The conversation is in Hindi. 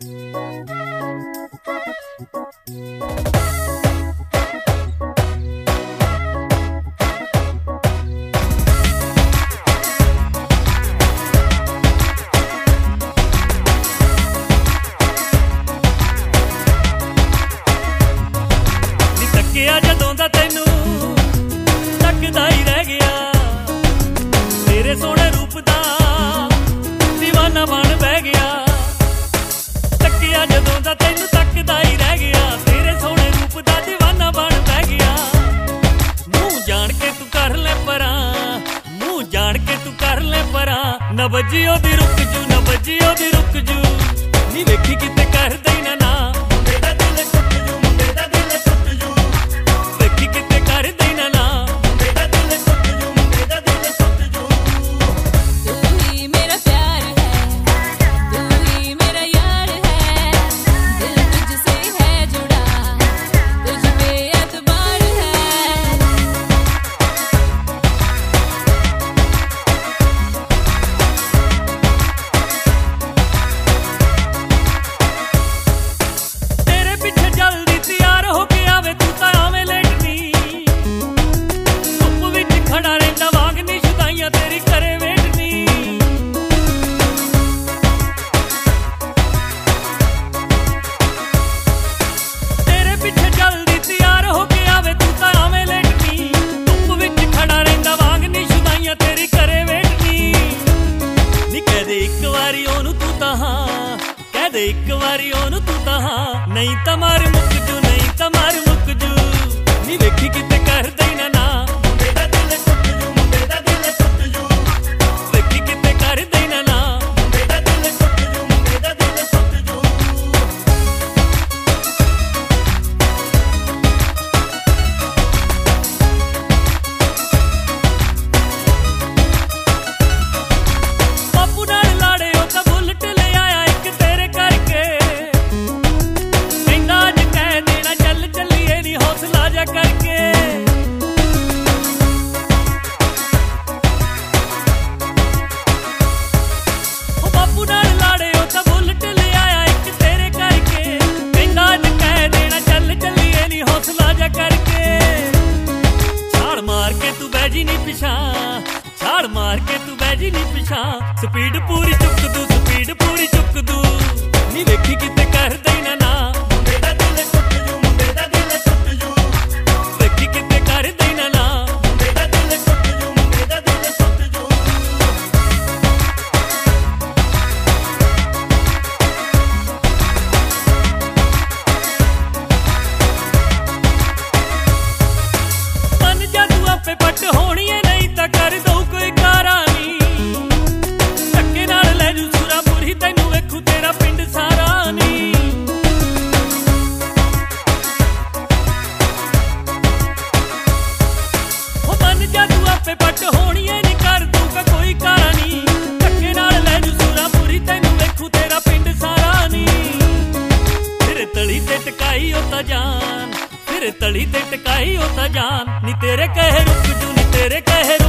जदों दा तैनू तकदा ही रह गया, तेरे सोहने रूप दा दीवाना बन बह गया। तकिया जदों दा तैनू तकदा ही रह गया, तेरे सोहने रूप दा दीवाना बन बह गया। मुंह जान के तू कर ले परां, मुंह जान के तू कर ले परां। न बजियो दी रुक जू, न बजियो दी रुक जू, नी वेखी किते कर दई ना ना। एक बारी ओनू तू तहां, नहीं तां मार मुक जू, नहीं तां मार मुक जू, नी वेखी किते कर दई ना ना। मुंडे दा दिल टुट जू, मुंडे दा दिल टुट जू, वेखी किते कर दई ना ना। मुंडे दा दिल टुट जू, मुंडे दा दिल टुट जू। बापू नाल लाड़े ओ तां बुलट ले आया एक तेरे करके, कहंदा अज कह देना चल चलिए नी हौसला जा करके। ओ बापू नाल लाड़े ओ तां बुलट ले आया एक तेरे करके, कहंदा अज कह देना चल चलिए नी हौसला जा करके। छाड़ मार के तू बैजी नी पिछां, छाड़ मार के तू बैजी नी पिछां, स्पीड पूरी चुक दू, स्पीड पूरी चुक दू, नी वेखी किते कर दई ना ना। मुंडे दा दिल टुट जू, मुंडे दा दिल टुट जू, वेखी किते कर दई ना ना। मुंडे दा दिल टुट जू, मुंडे दा दिल टुट जू। मन जा तू आपे पट होनी है, नहीं तां कर दऊ कोई कारा नी। धक्के नाल ले जू सुरापुरी, तैनू वेखू तेरा पिंड सारा नी। ओ मन जा तू आपे पट होनी है, नी कर दूगा कोई कारा नी। धक्के नाल ले जू सुरापुरी, तैनू वेखू तेरा पिंड सारा नी। फिर तली ते टकाई होता जान, फिर तली ते टकाई होता जान, नी तेरे कहे रुक जू, नी तेरे कहे